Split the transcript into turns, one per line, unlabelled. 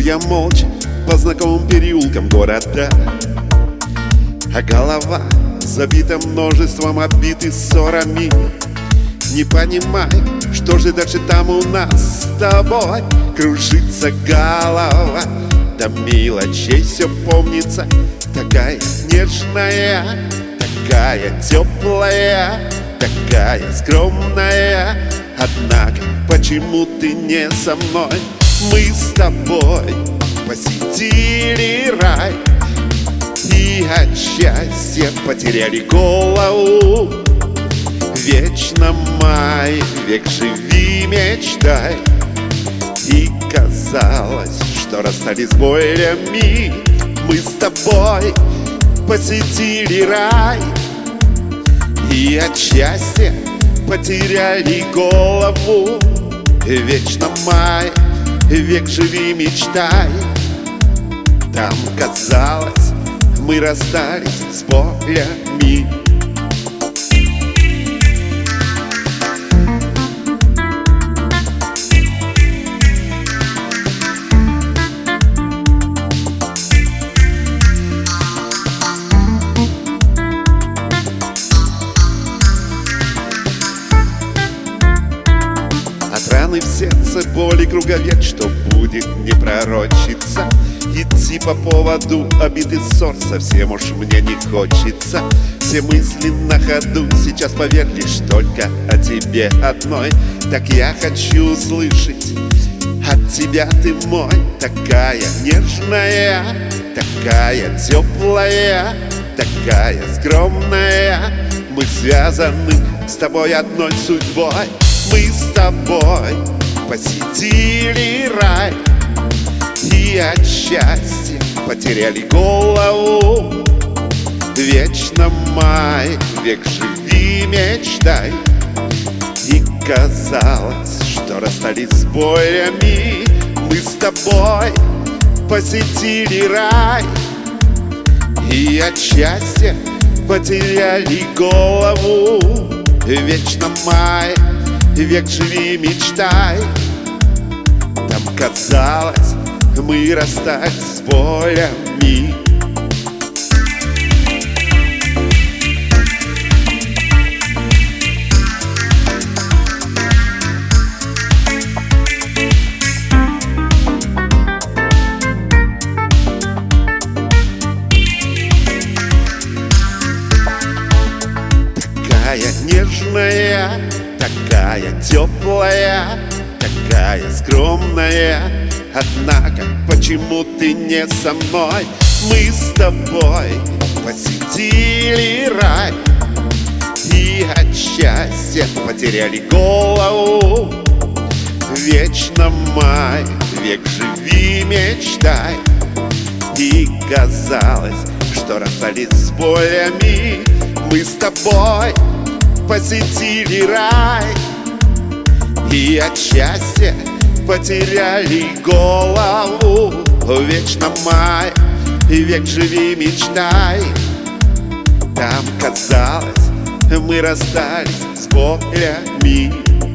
я молча по знакомым переулкам города, а голова забита множеством обид и ссорами. Не понимаю, что же дальше там у нас с тобой. Кружится голова, до мелочей все помнится. Такая нежная, такая теплая, такая скромная. Однако почему ты не со мной? Мы с тобой посетили рай и от счастья потеряли голову. Вечно май, век живи, мечтай. И казалось, что расстались с болями. Мы с тобой посетили рай и от счастья потеряли голову. Вечно май, век живи, мечтай. Там казалось, мы расстались с болями. От раны в сердце боли круговерть, что будет не пророчиться. Идти по поводу обид и ссор совсем уж мне не хочется. Все мысли на ходу, сейчас поверь лишь только о тебе одной. Так я хочу услышать от тебя, ты мой. Такая нежная, такая теплая, такая скромная. Мы связаны с тобой одной судьбой. Мы с тобой посетили рай и от счастья потеряли голову. Вечно май, век живи, мечтай. И казалось, что расстались с болями. Мы с тобой посетили рай и от счастья потеряли голову. Вечно май, век живи, мечтай. Там казалось, мы расстались с болями. Такая нежная, такая теплая, такая скромная. Однако почему ты не со мной? Мы с тобой посетили рай и от счастья потеряли голову. Вечно май, век живи, мечтай. И казалось, что расстались с болями. Мы с тобой посетили рай и от счастья потеряли голову. Вечно май, век живи, мечтай. Там казалось, мы расстались с болями.